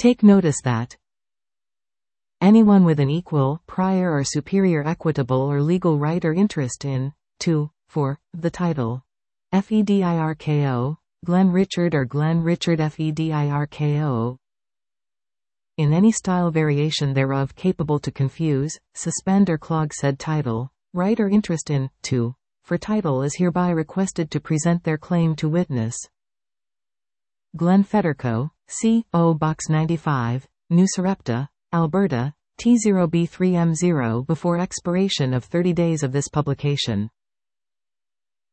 Take notice that anyone with an equal, prior or superior equitable or legal right or interest in, to, for, the title. FEDIRKO, Glenn Richard or Glenn Richard FEDIRKO. In any style variation thereof capable to confuse, suspend or clog said title, right or interest in, to, for title is hereby requested to present their claim to witness. Glenn Federco, C.O. Box 95, New Sarepta, Alberta, T0B3M0 before expiration of 30 days of this publication.